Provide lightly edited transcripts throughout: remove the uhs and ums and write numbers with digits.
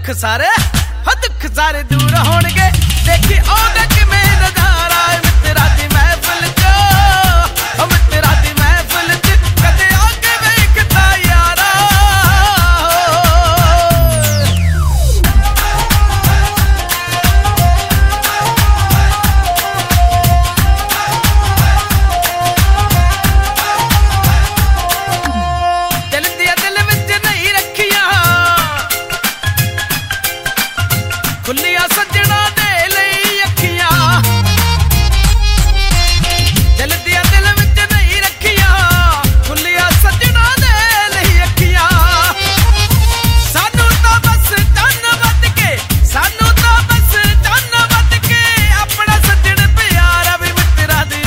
दुख सारे दूर होणगे देखी आउंदा किवें नज़ारा मित्तरां दी महफिल च मित्तरां दी महफिल च कदे आके वेखदा यारा दिल दिया दिल विच नहीं रखियां खुलियां सजना दे लई अखियां दिल दिया दिल विच नहीं रखियां खुलियां सजना दे लई अखियां सानू तां बस चन्न वध के सानू तां बस चन्न वध के अपना सजण प्यारा भी मित्तरां दी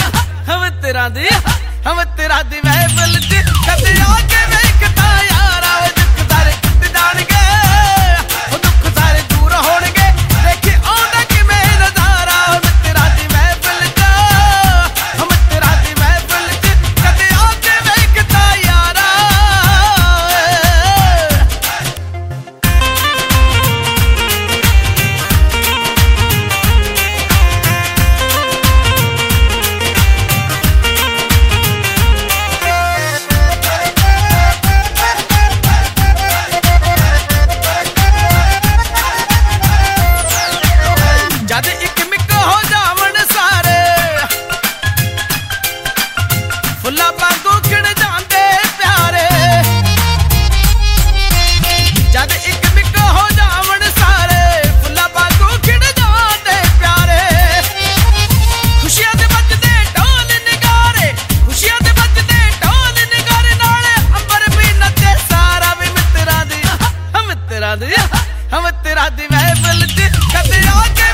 महफिल च कदे आके वेखदा यारा दुख सारे टुट जाणगे दुख सारे दूर होणगे देखी आउंदा किवें नज़ारा मित्तरां दी महफिल च मित्तरां दी महफिल च कदे आके वेखदा यारा जद इक मिक हो जावन सारे फुल्लां वांगू खिड़ जांदे प्यारे जद इक मिक हो जावन सारे फुल्लां वांगू खिड़ जांदे प्यारे खुशियां दे बजदे ढोल निगारे खुशियां दे बजदे ढोल निगारे नाले अंबर भी नचे सारा भी मित्तरां दी महफिल च कदे आके